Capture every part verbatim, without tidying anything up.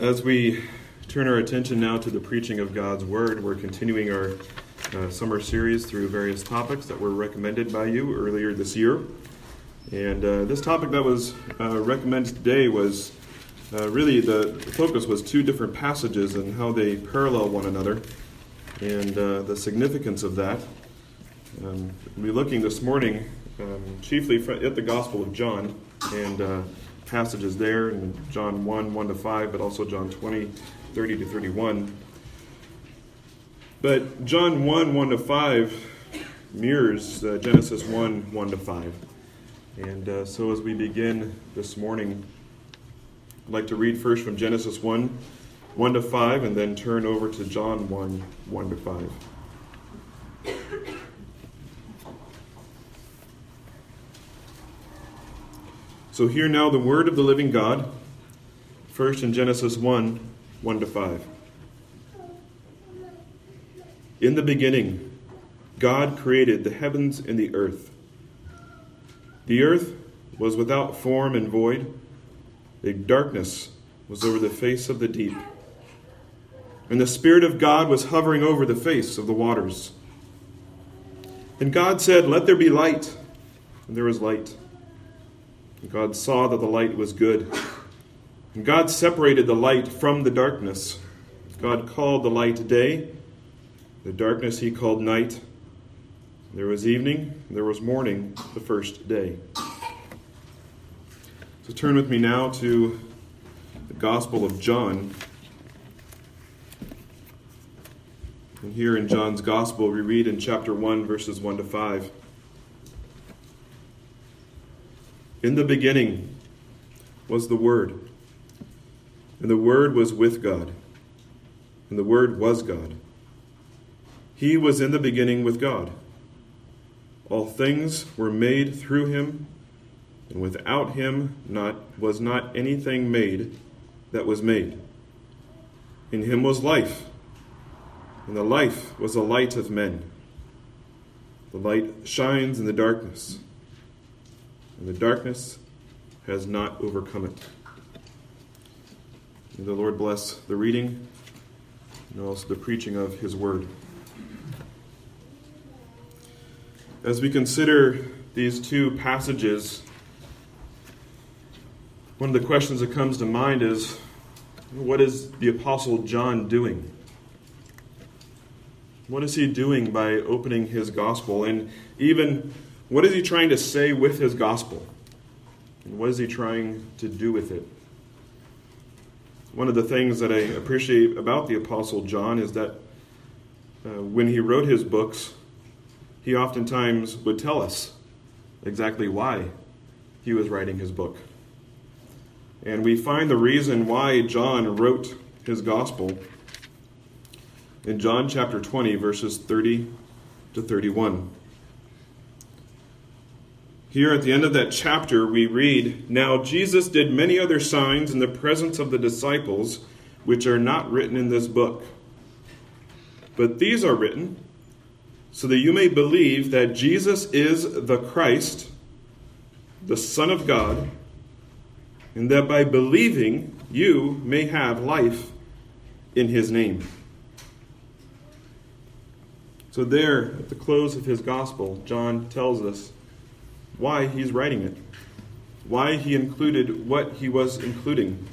As we turn our attention now to the preaching of God's Word, we're continuing our uh, summer series through various topics that were recommended by you earlier this year. And uh, this topic that was uh, recommended today was uh, really the focus was two different passages and how they parallel one another and uh, the significance of that. Um, we'll be looking this morning um, chiefly at the Gospel of John and uh, passages there in John one, one to five, but also John twenty, thirty to thirty-one. But John one, one to five mirrors uh, Genesis one, one to five. And uh, so as we begin this morning, I'd like to read first from Genesis one, one to five, and then turn over to John one, one to five. So hear now the word of the living God, first in Genesis one, one to five. In the beginning, God created the heavens and the earth. The earth was without form and void. A darkness was over the face of the deep. And the Spirit of God was hovering over the face of the waters. And God said, "Let there be light." And there was light. And God saw that the light was good. And God separated the light from the darkness. God called the light day. The darkness he called night. There was evening, and there was morning the first day. So turn with me now to the Gospel of John. And here in John's Gospel, we read in chapter one, verses one to five. In the beginning was the Word, and the Word was with God, and the Word was God. He was in the beginning with God. All things were made through him, and without him not was not anything made that was made. In him was life, and the life was the light of men. The light shines in the darkness, and the darkness has not overcome it. May the Lord bless the reading and also the preaching of his word. As we consider these two passages, one of the questions that comes to mind is, what is the Apostle John doing? What is he doing by opening his gospel? And even, what is he trying to say with his gospel? And what is he trying to do with it? One of the things that I appreciate about the Apostle John is that uh, when he wrote his books, he oftentimes would tell us exactly why he was writing his book. And we find the reason why John wrote his gospel in John chapter twenty, verses thirty to thirty-one. Here at the end of that chapter, we read, "Now Jesus did many other signs in the presence of the disciples, which are not written in this book. But these are written so that you may believe that Jesus is the Christ, the Son of God, and that by believing you may have life in his name." So there, at the close of his gospel, John tells us why he's writing it, why he included what he was including.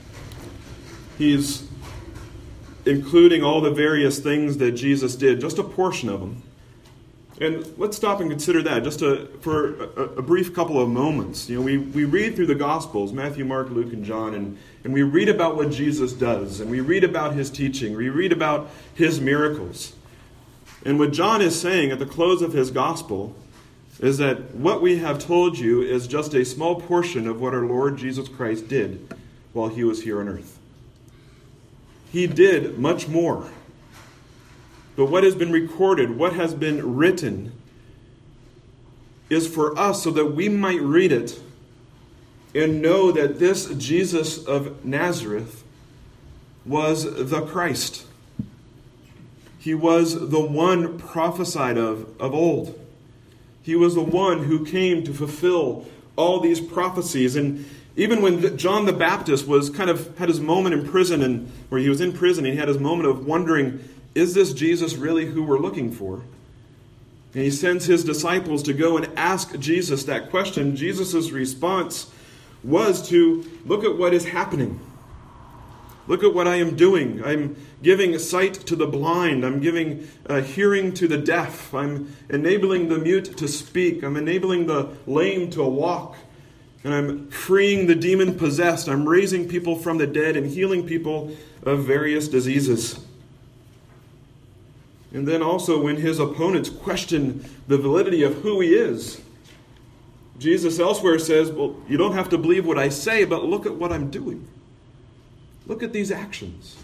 He's including all the various things that Jesus did, just a portion of them. And let's stop and consider that just a, for a, a brief couple of moments. You know, we, we read through the Gospels, Matthew, Mark, Luke, and John, and, and we read about what Jesus does, and we read about his teaching, we read about his miracles. And what John is saying at the close of his Gospel is that what we have told you is just a small portion of what our Lord Jesus Christ did while he was here on earth. He did much more. But what has been recorded, what has been written, is for us so that we might read it and know that this Jesus of Nazareth was the Christ. He was the one prophesied of of old. He was the one who came to fulfill all these prophecies. And Even when John the Baptist was kind of had his moment in prison, and where he was in prison, he had his moment of wondering, is this Jesus really who we're looking for? And he sends his disciples to go and ask Jesus that question. Jesus' response was to look at what is happening. Look at what I am doing. I'm giving sight to the blind. I'm giving uh, hearing to the deaf. I'm enabling the mute to speak. I'm enabling the lame to walk. And I'm freeing the demon-possessed. I'm raising people from the dead and healing people of various diseases. And then also when his opponents question the validity of who he is, Jesus elsewhere says, well, you don't have to believe what I say, but look at what I'm doing. Look at these actions.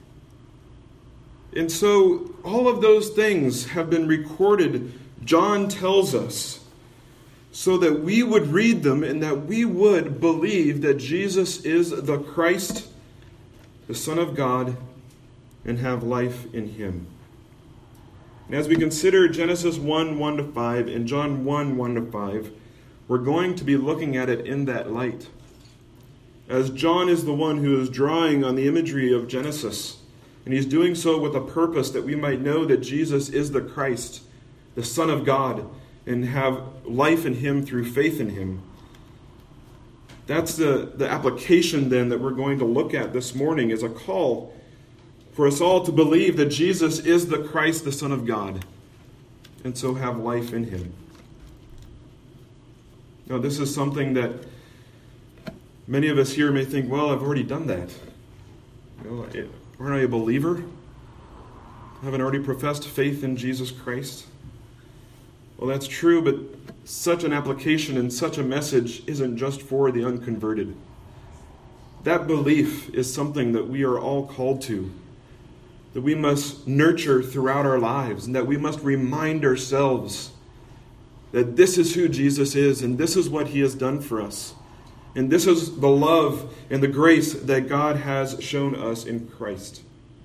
And so all of those things have been recorded, John tells us, so that we would read them and that we would believe that Jesus is the Christ, the Son of God, and have life in him. And as we consider Genesis one, one to five, and John one, one to five, we're going to be looking at it in that light. As John is the one who is drawing on the imagery of Genesis, and he's doing so with a purpose that we might know that Jesus is the Christ, the Son of God, and have life in him through faith in him. That's the, the application then that we're going to look at this morning, is a call for us all to believe that Jesus is the Christ, the Son of God, and so have life in him. Now, this is something that many of us here may think, well, I've already done that. You know, aren't I a believer? Haven't I already professed faith in Jesus Christ? Well, that's true, but such an application and such a message isn't just for the unconverted. That belief is something that we are all called to, that we must nurture throughout our lives, and that we must remind ourselves that this is who Jesus is, and this is what he has done for us. And this is the love and the grace that God has shown us in Christ.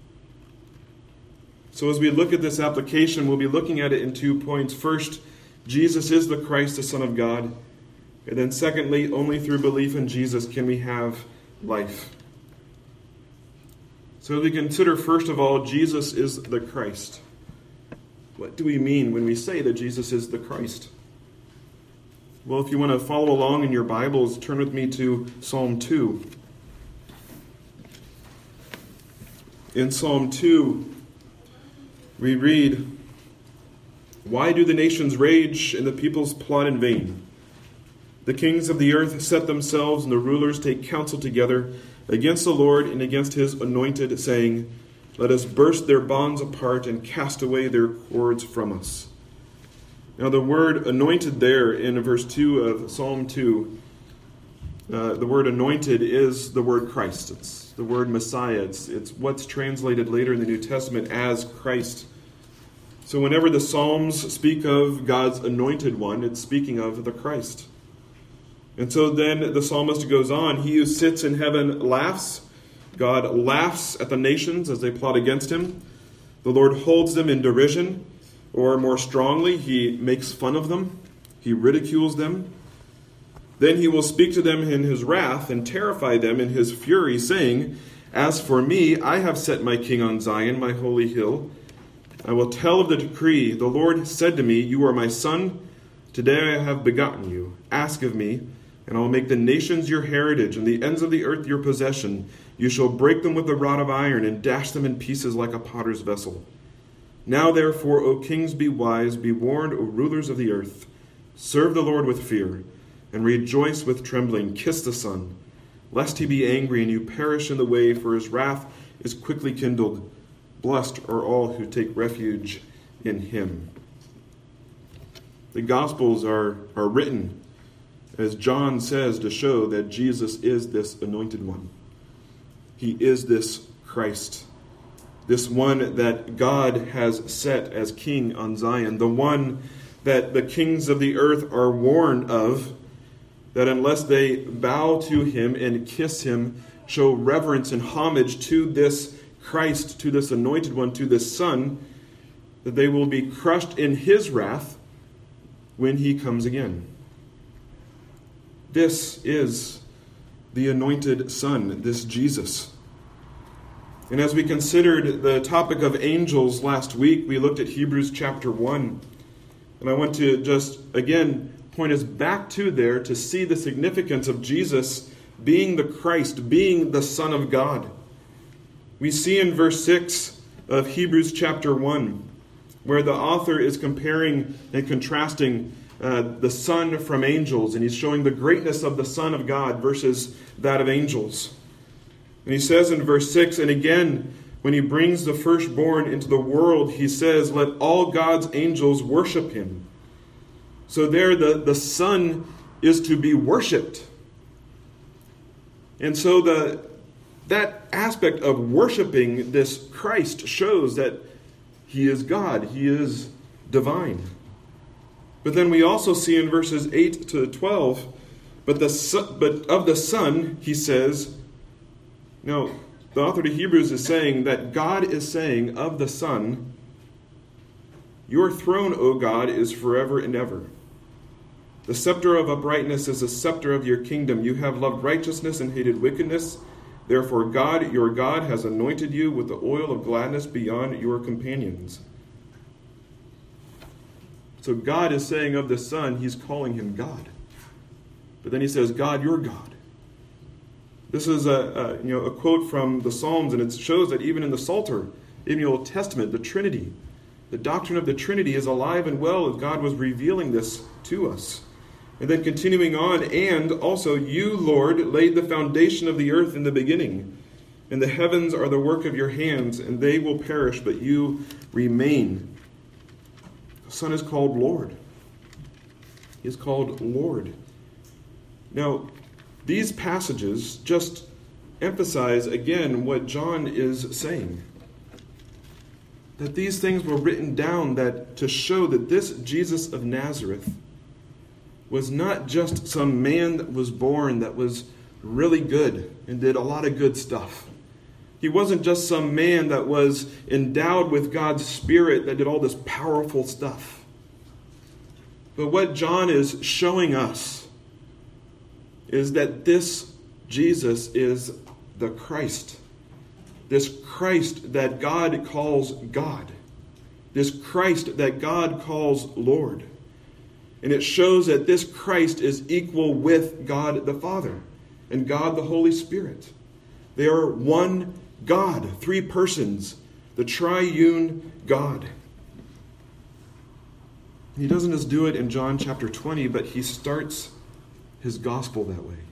So as we look at this application, we'll be looking at it in two points. First, Jesus is the Christ, the Son of God. And then secondly, only through belief in Jesus can we have life. So as we consider, first of all, Jesus is the Christ. What do we mean when we say that Jesus is the Christ? Well, if you want to follow along in your Bibles, turn with me to Psalm two. In Psalm two, we read, "Why do the nations rage and the peoples plot in vain? The kings of the earth set themselves, and the rulers take counsel together against the Lord and against his anointed, saying, let us burst their bonds apart and cast away their cords from us." Now the word anointed there in verse two of Psalm two, uh, the word anointed is the word Christ. It's the word Messiah. It's, it's what's translated later in the New Testament as Christ. So whenever the Psalms speak of God's anointed one, it's speaking of the Christ. And so then the psalmist goes on, "He who sits in heaven laughs. God laughs at the nations as they plot against him. The Lord holds them in derision." Or more strongly, he makes fun of them. He ridicules them. "Then he will speak to them in his wrath and terrify them in his fury, saying, as for me, I have set my king on Zion, my holy hill. I will tell of the decree. The Lord said to me, you are my son. Today I have begotten you. Ask of me, and I will make the nations your heritage and the ends of the earth your possession. You shall break them with a rod of iron and dash them in pieces like a potter's vessel. Now therefore, O kings, be wise, be warned, O rulers of the earth. Serve the Lord with fear, and rejoice with trembling. Kiss the Son, lest he be angry and you perish in the way, for his wrath is quickly kindled. Blessed are all who take refuge in him." The Gospels are, are written, as John says, to show that Jesus is this anointed one. He is this Christ. This one that God has set as king on Zion. The one that the kings of the earth are warned of, that unless they bow to him and kiss him, show reverence and homage to this Christ, to this anointed one, to this Son, that they will be crushed in his wrath when he comes again. This is the anointed Son, this Jesus. And as we considered the topic of angels last week, we looked at Hebrews chapter one. And I want to just, again, point us back to there to see the significance of Jesus being the Christ, being the Son of God. We see in verse six of Hebrews chapter one, where the author is comparing and contrasting uh, the Son from angels, and he's showing the greatness of the Son of God versus that of angels. And he says in verse six, and again, when he brings the firstborn into the world, he says, let all God's angels worship him. So there the, the Son is to be worshipped. And so the that aspect of worshiping this Christ shows that he is God, he is divine. But then we also see in verses eight to twelve, but the but of the Son, he says, no, the author to Hebrews is saying that God is saying of the Son, your throne, O God, is forever and ever. The scepter of uprightness is the scepter of your kingdom. You have loved righteousness and hated wickedness. Therefore God, your God, has anointed you with the oil of gladness beyond your companions. So God is saying of the Son, he's calling him God. But then he says, God, your God. This is a, a you know a quote from the Psalms, and it shows that even in the Psalter, in the Old Testament, the Trinity, the doctrine of the Trinity is alive and well as God was revealing this to us. And then continuing on, and also you, Lord, laid the foundation of the earth in the beginning, and the heavens are the work of your hands, and they will perish, but you remain. The Son is called Lord. He is called Lord. Now, these passages just emphasize again what John is saying. That these things were written down that to show that this Jesus of Nazareth was not just some man that was born that was really good and did a lot of good stuff. He wasn't just some man that was endowed with God's Spirit that did all this powerful stuff. But what John is showing us is that this Jesus is the Christ. This Christ that God calls God. This Christ that God calls Lord. And it shows that this Christ is equal with God the Father and God the Holy Spirit. They are one God, three persons, the triune God. He doesn't just do it in John chapter twenty, but he starts his gospel that way.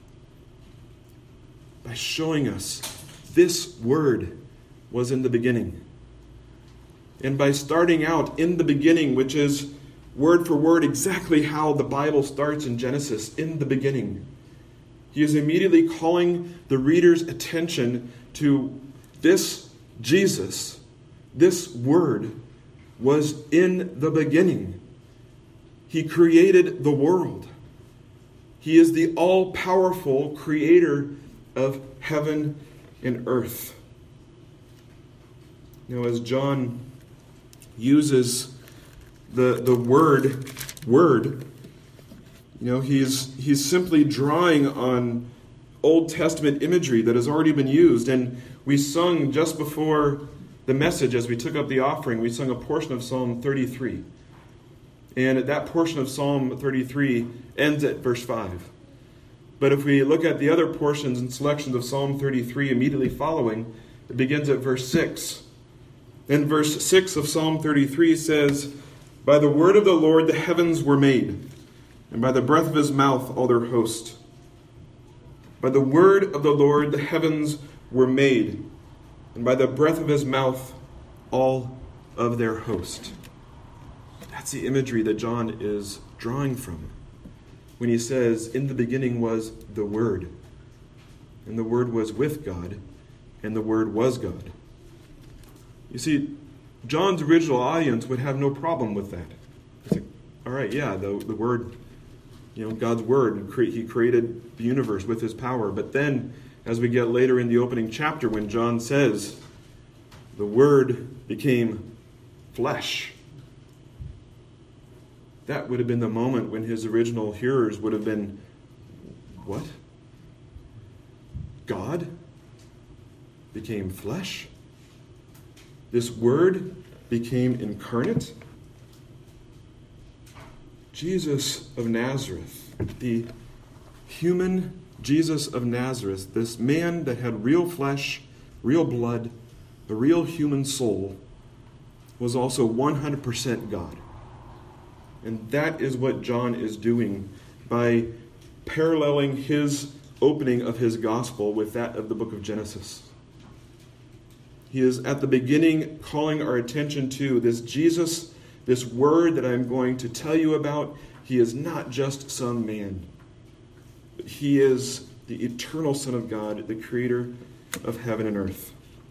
By showing us this word was in the beginning. And by starting out in the beginning, which is word for word exactly how the Bible starts in Genesis, in the beginning, he is immediately calling the reader's attention to this Jesus, this word was in the beginning. He created the world. He is the all-powerful creator of heaven and earth. You know, as John uses the, the word, word, you know, he's, he's simply drawing on Old Testament imagery that has already been used. And we sung just before the message, as we took up the offering, we sung a portion of Psalm thirty-three. And that portion of Psalm thirty-three ends at verse five. But if we look at the other portions and selections of Psalm thirty-three immediately following, it begins at verse six. And verse six of Psalm thirty-three says, "By the word of the Lord the heavens were made, and by the breath of his mouth all their host." By the word of the Lord the heavens were made, and by the breath of his mouth all of their host. That's the imagery that John is drawing from when he says, in the beginning was the Word, and the Word was with God, and the Word was God. You see, John's original audience would have no problem with that. It's like, all right, yeah, the, the Word, you know, God's Word, he created the universe with his power. But then, as we get later in the opening chapter, when John says, the Word became flesh, that would have been the moment when his original hearers would have been, what? God became flesh. This Word became incarnate. Jesus of Nazareth, the human Jesus of Nazareth, this man that had real flesh, real blood, a real human soul, was also one hundred percent God. And that is what John is doing by paralleling his opening of his gospel with that of the book of Genesis. He is at the beginning calling our attention to this Jesus, this Word that I'm going to tell you about. He is not just some man, but he is the eternal Son of God, the creator of heaven and earth.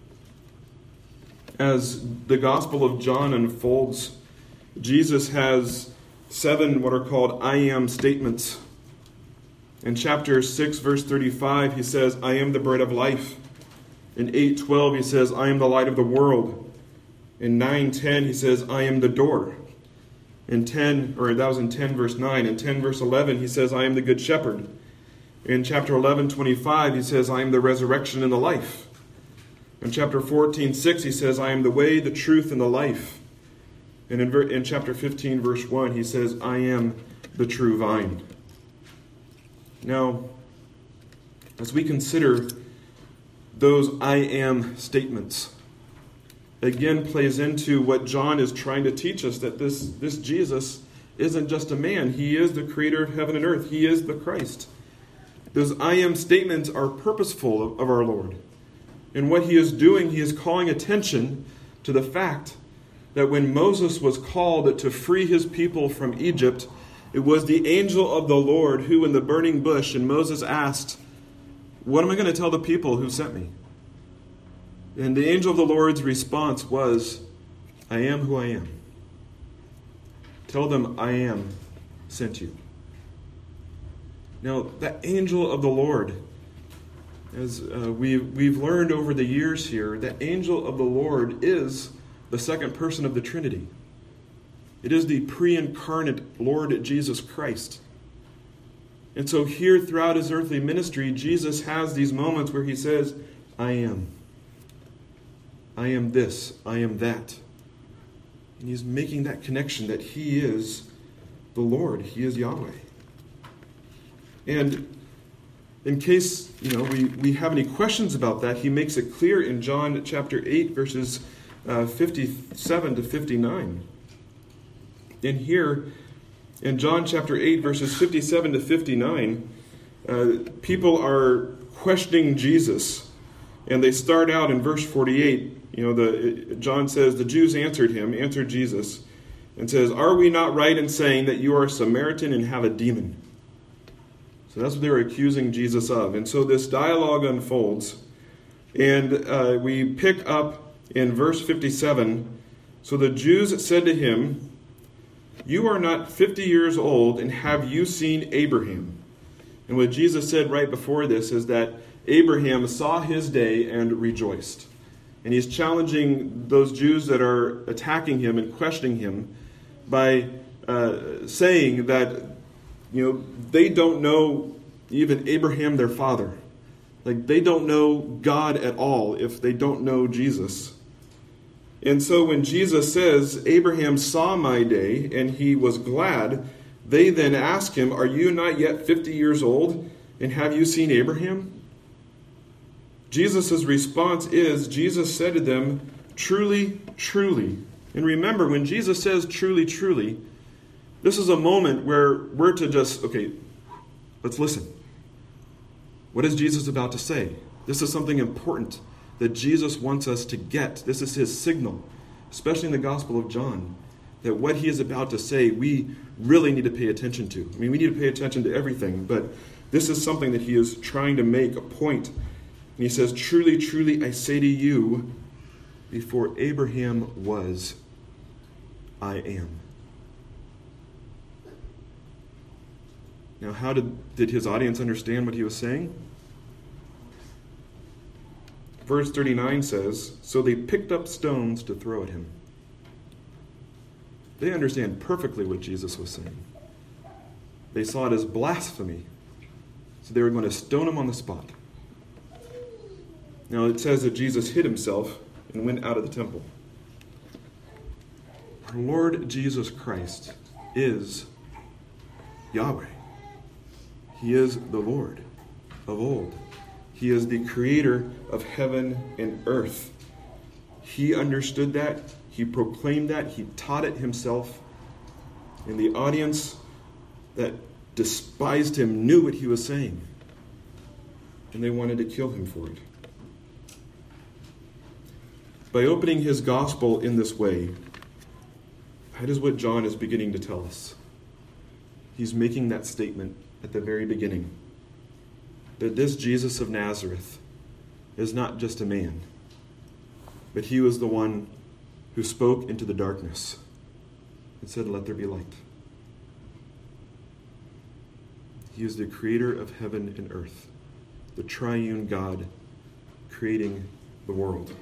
As the Gospel of John unfolds, Jesus has seven what are called I am statements. In chapter six, verse thirty-five, he says, I am the bread of life. In eight twelve, he says, I am the light of the world. In nine ten, he says, I am the door. In ten, or that was in ten verse nine. In ten verse eleven, he says, I am the good shepherd. In chapter eleven twenty-five, he says, I am the resurrection and the life. In chapter fourteen six, he says, I am the way, the truth, and the life. And in, ver- in chapter fifteen verse one, he says, I am the true vine. Now, as we consider those I am statements, again plays into what John is trying to teach us, that this, this Jesus isn't just a man. He is the creator of heaven and earth. He is the Christ. Those I am statements are purposeful of, of our Lord. And what he is doing, he is calling attention to the fact that when Moses was called to free his people from Egypt, it was the angel of the Lord who in the burning bush, and Moses asked, what am I going to tell the people who sent me? And the angel of the Lord's response was, I am who I am. Tell them I am sent you. Now, that angel of the Lord, as uh, we've, we've learned over the years here, that angel of the Lord is the second person of the Trinity. It is the pre-incarnate Lord Jesus Christ. And so here throughout his earthly ministry, Jesus has these moments where he says, I am. I am this. I am that. And he's making that connection that he is the Lord. He is Yahweh. And in case, you know, we, we have any questions about that, he makes it clear in John chapter eight, verses uh, fifty-seven to fifty-nine. In here, in John chapter eight, verses fifty-seven to fifty-nine, uh, people are questioning Jesus. And they start out in verse forty-eight. You know, the John says, the Jews answered him, answered Jesus, and says, are we not right in saying that you are a Samaritan and have a demon? So that's what they were accusing Jesus of. And so this dialogue unfolds. And uh, we pick up in verse fifty-seven. So the Jews said to him, you are not fifty years old, and have you seen Abraham? And what Jesus said right before this is that Abraham saw his day and rejoiced. And he's challenging those Jews that are attacking him and questioning him by uh, saying that, you know, they don't know even Abraham, their father. Like, they don't know God at all if they don't know Jesus. And so when Jesus says, Abraham saw my day and he was glad, they then ask him, are you not yet fifty years old, and have you seen Abraham? Jesus' response is, Jesus said to them, truly, truly. And remember, when Jesus says truly, truly, this is a moment where we're to just, okay, let's listen. What is Jesus about to say? This is something important that Jesus wants us to get. This is his signal, especially in the Gospel of John, that what he is about to say, we really need to pay attention to. I mean, we need to pay attention to everything, but this is something that he is trying to make a point. And he says, truly, truly, I say to you, before Abraham was, I am. Now, how did, did his audience understand what he was saying? Verse thirty-nine says, so they picked up stones to throw at him. They understand perfectly what Jesus was saying. They saw it as blasphemy, so they were going to stone him on the spot. Now it says that Jesus hid himself and went out of the temple. Our Lord Jesus Christ is Yahweh. He is the Lord of old. He is the creator of heaven and earth. He understood that. He proclaimed that. He taught it himself. And the audience that despised him knew what he was saying. And they wanted to kill him for it. By opening his gospel in this way, that is what John is beginning to tell us. He's making that statement at the very beginning. That this Jesus of Nazareth is not just a man, but he was the one who spoke into the darkness and said, "Let there be light." He is the creator of heaven and earth, the triune God creating the world.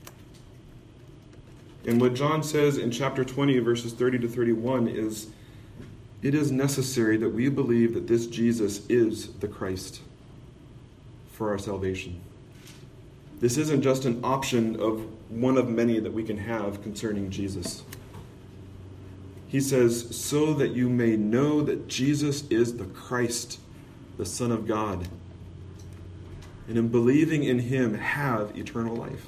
And what John says in chapter twenty, verses thirty to thirty-one is, it is necessary that we believe that this Jesus is the Christ for our salvation. This isn't just an option of one of many that we can have concerning Jesus. He says, so that you may know that Jesus is the Christ, the Son of God, and in believing in him have eternal life.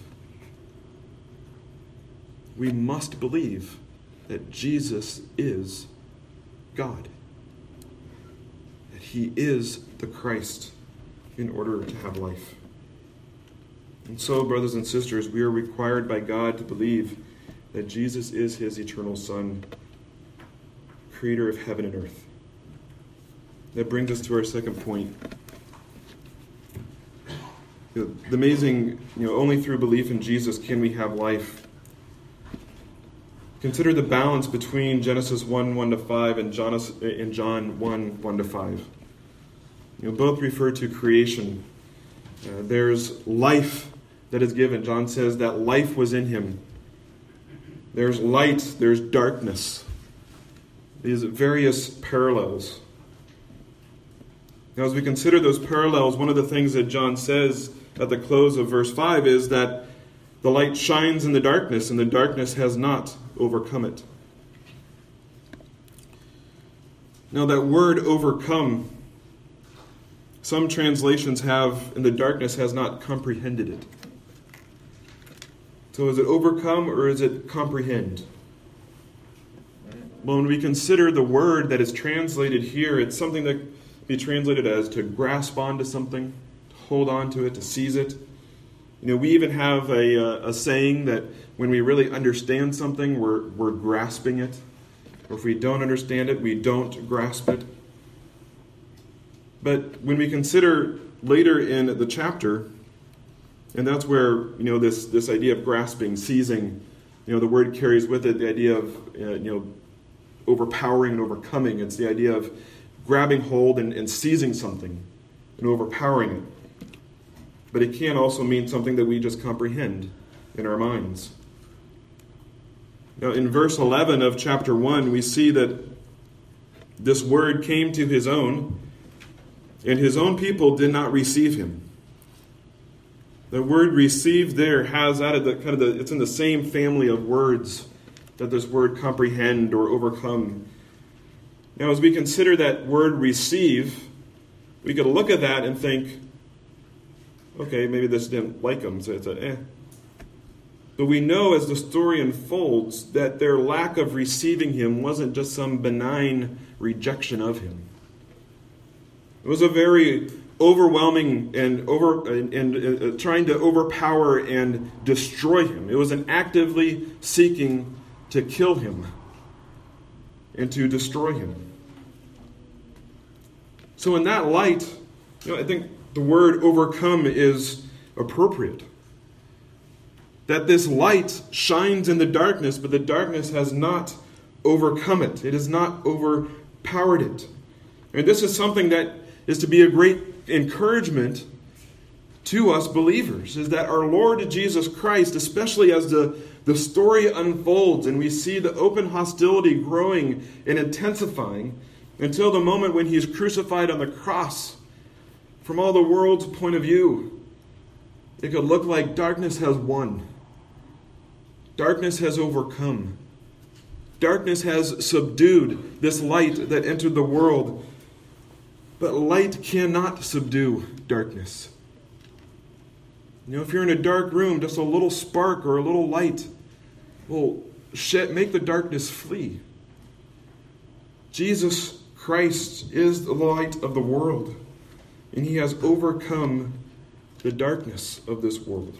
We must believe that Jesus is God, that he is the Christ in order to have life. And so, brothers and sisters, we are required by God to believe that Jesus is his eternal Son, creator of heaven and earth. That brings us to our second point. The amazing, you know, only through belief in Jesus can we have life. Consider the balance between Genesis one, one to five and John one, one to five. You know, both refer to creation. Uh, there's life that is given. John says that life was in him. There's light, there's darkness. These various parallels. Now, as we consider those parallels, one of the things that John says at the close of verse five is that the light shines in the darkness, and the darkness has not overcome it. Now, that word overcome, some translations have, and the darkness has not comprehended it. So is it overcome or is it comprehend? Well, when we consider the word that is translated here, it's something that can be translated as to grasp onto something, to hold on to it, to seize it. You know, we even have a, a saying that when we really understand something, we're, we're grasping it. Or if we don't understand it, we don't grasp it. But when we consider later in the chapter, and that's where, you know, this, this idea of grasping, seizing, you know, the word carries with it the idea of, uh, you know, overpowering and overcoming. It's the idea of grabbing hold and, and seizing something and overpowering it. But it can also mean something that we just comprehend in our minds. Now, in verse eleven of chapter one, we see that this word came to his own, and his own people did not receive him. The word received there has added the kind of the, it's in the same family of words that this word comprehend or overcome. Now, as we consider that word receive, we could look at that and think, okay, maybe this didn't like them, so it's a eh. But we know as the story unfolds that their lack of receiving him wasn't just some benign rejection of him. It was a very overwhelming and over and, and uh, trying to overpower and destroy him. It was an actively seeking to kill him and to destroy him. So in that light, you know, I think the word overcome is appropriate. That this light shines in the darkness, but the darkness has not overcome it. It has not overpowered it. And this is something that is to be a great encouragement to us believers, is that our Lord Jesus Christ, especially as the, the story unfolds and we see the open hostility growing and intensifying until the moment when he is crucified on the cross, from all the world's point of view, It could look like darkness has won. Darkness has overcome. Darkness has subdued this light that entered the world. But light cannot subdue darkness. You know, if you're in a dark room, just a little spark or a little light will make the darkness flee. Jesus Christ is the light of the world, and he has overcome the darkness of this world.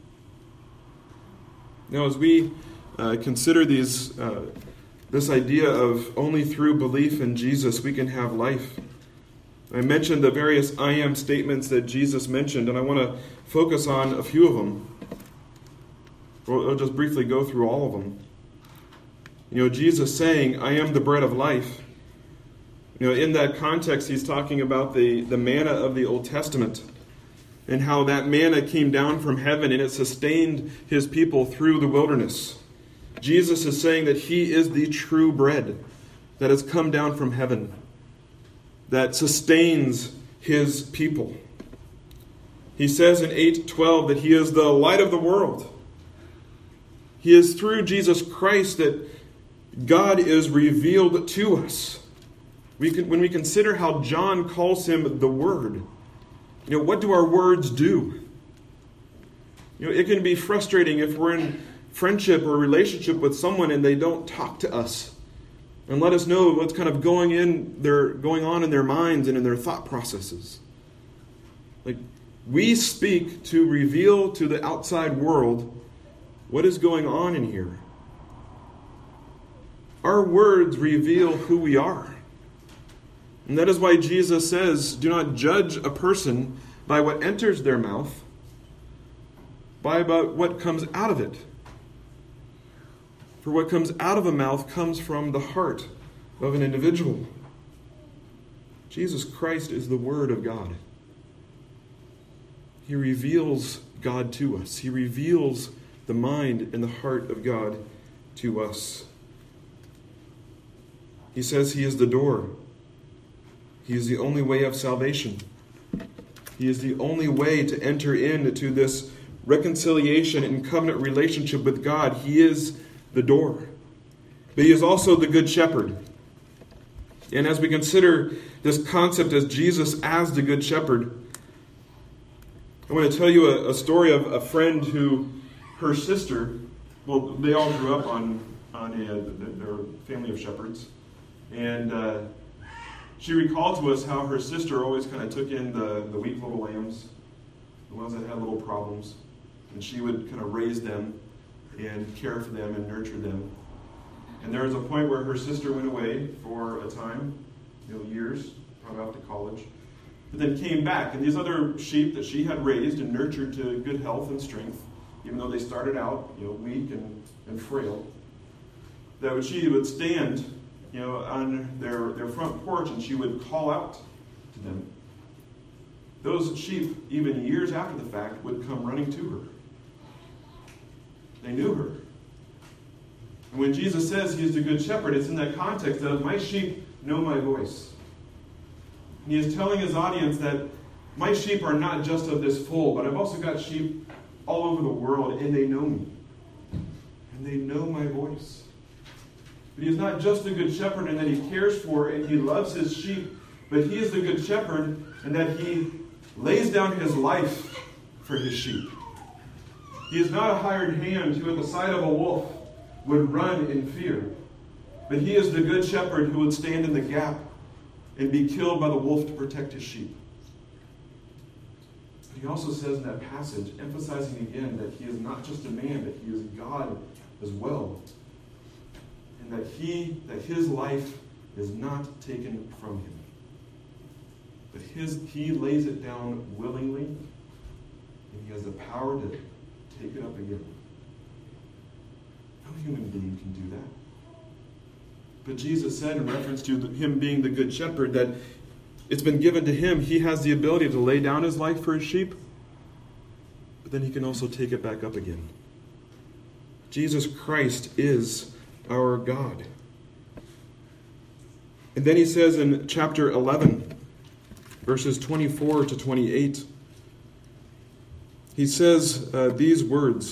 Now, as we uh, consider these, uh, this idea of only through belief in Jesus we can have life, I mentioned the various I am statements that Jesus mentioned, and I want to focus on a few of them. I'll just briefly go through all of them. You know, Jesus saying, I am the bread of life. You know, in that context, he's talking about the, the manna of the Old Testament and how that manna came down from heaven and it sustained his people through the wilderness. Jesus is saying that he is the true bread that has come down from heaven, that sustains his people. He says in eight twelve that he is the light of the world. He is through Jesus Christ that God is revealed to us. We can, when we consider how John calls him the Word, you know, what do our words do? You know, it can be frustrating if we're in friendship or relationship with someone and they don't talk to us and let us know what's kind of going in their going on in their minds and in their thought processes. Like, we speak to reveal to the outside world what is going on in here. Our words reveal who we are. And that is why Jesus says, do not judge a person by what enters their mouth, by about what comes out of it. For what comes out of a mouth comes from the heart of an individual. Jesus Christ is the Word of God. He reveals God to us. He reveals the mind and the heart of God to us. He says he is the door. He is the only way of salvation. He is the only way to enter into this reconciliation and covenant relationship with God. He is the door. But he is also the good shepherd. And as we consider this concept as Jesus as the good shepherd, I want to tell you a, a story of a friend who, her sister, well, they all grew up on, on a, their family of shepherds. And uh, she recalled to us how her sister always kind of took in the, the weak little lambs, the ones that had little problems, and she would kind of raise them and care for them and nurture them. And there was a point where her sister went away for a time, you know, years, probably off to college, but then came back. And these other sheep that she had raised and nurtured to good health and strength, even though they started out, you know, weak and, and frail, that she would stand, you know, on their, their front porch and she would call out to them. Those sheep, even years after the fact, would come running to her. They knew her. And when Jesus says he is the good shepherd, it's in that context of my sheep know my voice. And he is telling his audience that my sheep are not just of this fold, but I've also got sheep all over the world, and they know me. And they know my voice. But he is not just a good shepherd in that he cares for and he loves his sheep, but he is the good shepherd in that he lays down his life for his sheep. He is not a hired hand who at the sight of a wolf would run in fear, but he is the good shepherd who would stand in the gap and be killed by the wolf to protect his sheep. But he also says in that passage, emphasizing again that he is not just a man, but he is God as well. And that he, that his life is not taken from him. But his, he lays it down willingly, and he has the power to take it up again. No human being can do that. But Jesus said in reference to him being the good shepherd that it's been given to him. He has the ability to lay down his life for his sheep, but then he can also take it back up again. Jesus Christ is our God. And then he says in chapter eleven, verses twenty-four to twenty-eight, he says uh, these words.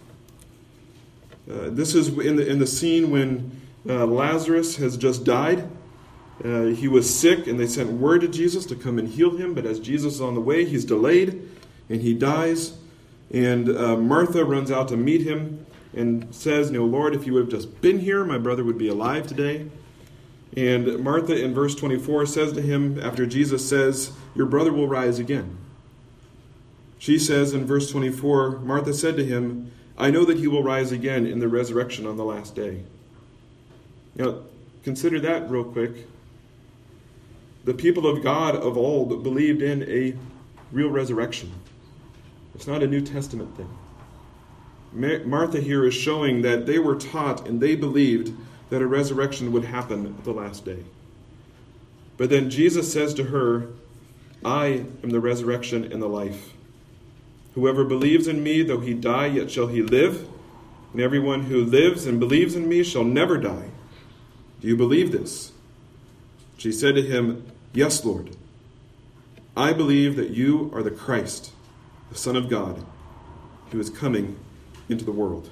Uh, this is in the in the scene when uh, Lazarus has just died. Uh, he was sick, and they sent word to Jesus to come and heal him. But as Jesus is on the way, he's delayed, and he dies. And uh, Martha runs out to meet him and says, "No, Lord, if you would have just been here, my brother would be alive today." And Martha, in verse twenty-four, says to him, after Jesus says, "Your brother will rise again," she says in verse twenty-four, Martha said to him, "I know that he will rise again in the resurrection on the last day." Now, consider that real quick. The people of God of old believed in a real resurrection. It's not a New Testament thing. Martha here is showing that they were taught and they believed that a resurrection would happen at the last day. But then Jesus says to her, "I am the resurrection and the life. Whoever believes in me, though he die, yet shall he live. And everyone who lives and believes in me shall never die. Do you believe this?" She said to him, "Yes, Lord. I believe that you are the Christ, the Son of God, who is coming into the world."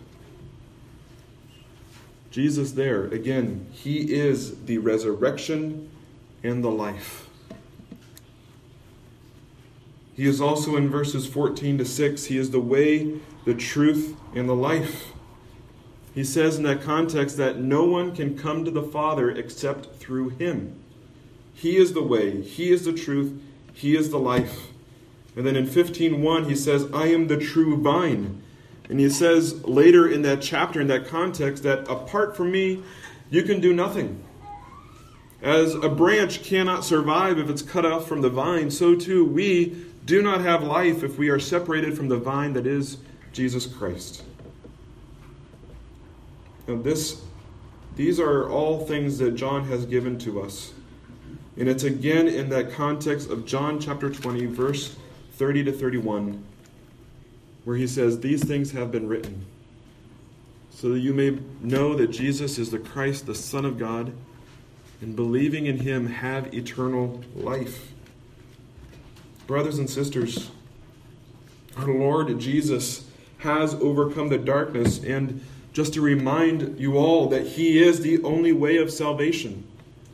Jesus there, again, he is the resurrection and the life. He is also in verses fourteen to six, he is the way, the truth, and the life. He says in that context that no one can come to the Father except through him. He is the way, he is the truth, he is the life. And then in fifteen one, he says, "I am the true vine." And he says later in that chapter, in that context, that apart from me, you can do nothing. As a branch cannot survive if it's cut off from the vine, so too we do not have life if we are separated from the vine that is Jesus Christ. Now this, these are all things that John has given to us. And it's again in that context of John chapter twenty, verse thirty to thirty-one, where he says, "These things have been written, so that you may know that Jesus is the Christ, the Son of God, and believing in him have eternal life." Brothers and sisters, our Lord Jesus has overcome the darkness, and just to remind you all that he is the only way of salvation.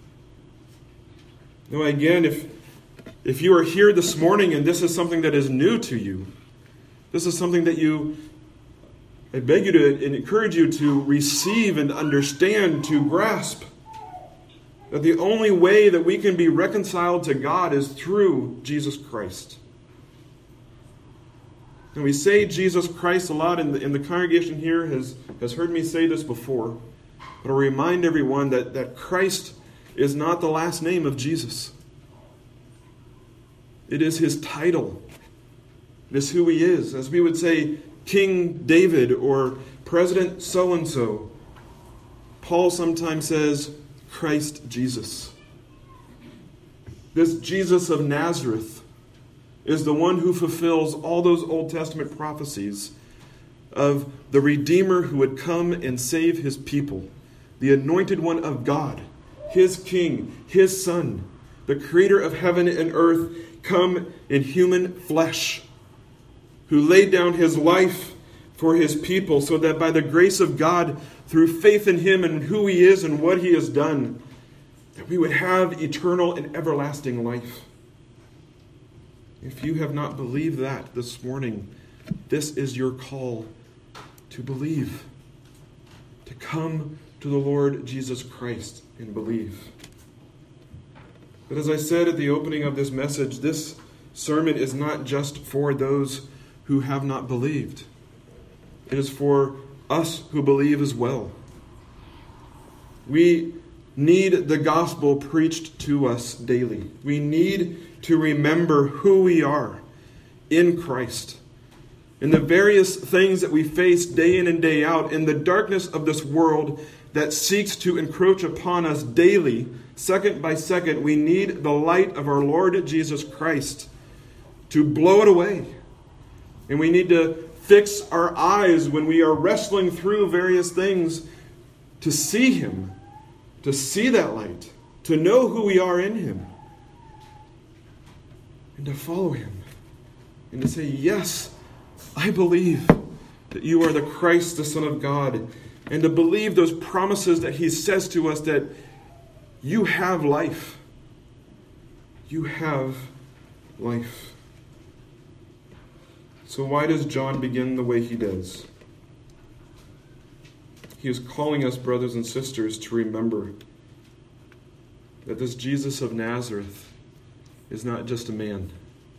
Now again, if, if you are here this morning and this is something that is new to you, this is something that you, I beg you to and encourage you to receive and understand, to grasp, that the only way that we can be reconciled to God is through Jesus Christ. And we say Jesus Christ a lot, and the, and the congregation here has, has heard me say this before, but I'll remind everyone that, that Christ is not the last name of Jesus. It is his title. It is who he is. As we would say, King David or President so-and-so. Paul sometimes says, Christ Jesus. This Jesus of Nazareth is the one who fulfills all those Old Testament prophecies of the Redeemer who would come and save his people, the anointed one of God, his King, his Son, the creator of heaven and earth, come in human flesh, who laid down his life for his people so that by the grace of God, through faith in him and who he is and what he has done, that we would have eternal and everlasting life. If you have not believed that this morning, this is your call to believe, to come to the Lord Jesus Christ and believe. But as I said at the opening of this message, this sermon is not just for those who have not believed. It is for us who believe as well. We need the gospel preached to us daily. We need to remember who we are in Christ. In the various things that we face day in and day out, in the darkness of this world that seeks to encroach upon us daily, second by second, we need the light of our Lord Jesus Christ to blow it away. And we need to fix our eyes when we are wrestling through various things to see him, to see that light, to know who we are in him, and to follow him, and to say, yes, I believe that you are the Christ, the Son of God, and to believe those promises that he says to us that you have life. You have life. So why does John begin the way he does? He is calling us, brothers and sisters, to remember that this Jesus of Nazareth is not just a man.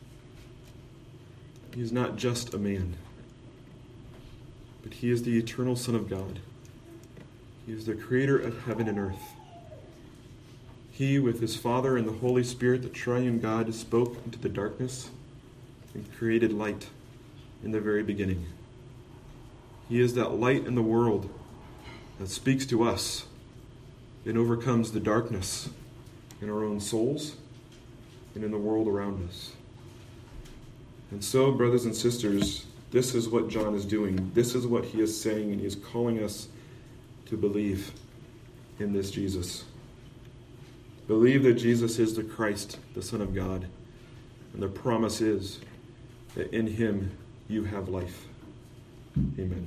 He is not just a man, but he is the eternal Son of God. He is the creator of heaven and earth. He, with his Father and the Holy Spirit, the triune God, spoke into the darkness and created light in the very beginning. He is that light in the world that speaks to us and overcomes the darkness in our own souls and in the world around us. And so, brothers and sisters, this is what John is doing. This is what he is saying, and he is calling us to believe in this Jesus. Believe that Jesus is the Christ, the Son of God. And the promise is that in him you have life. Amen.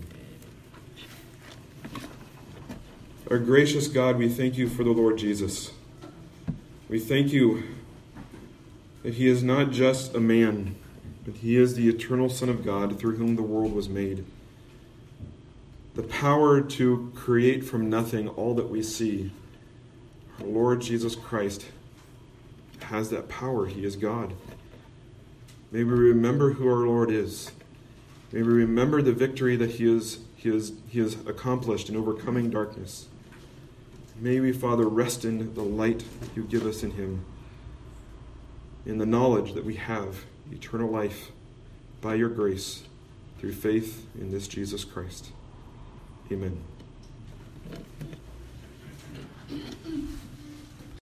Our gracious God, we thank you for the Lord Jesus. We thank you that he is not just a man, but he is the eternal Son of God through whom the world was made. The power to create from nothing all that we see. Our Lord Jesus Christ has that power. He is God. May we remember who our Lord is. May we remember the victory that he is, he is, he has accomplished in overcoming darkness. May we, Father, rest in the light you give us in him, in the knowledge that we have eternal life by your grace through faith in this Jesus Christ. Amen.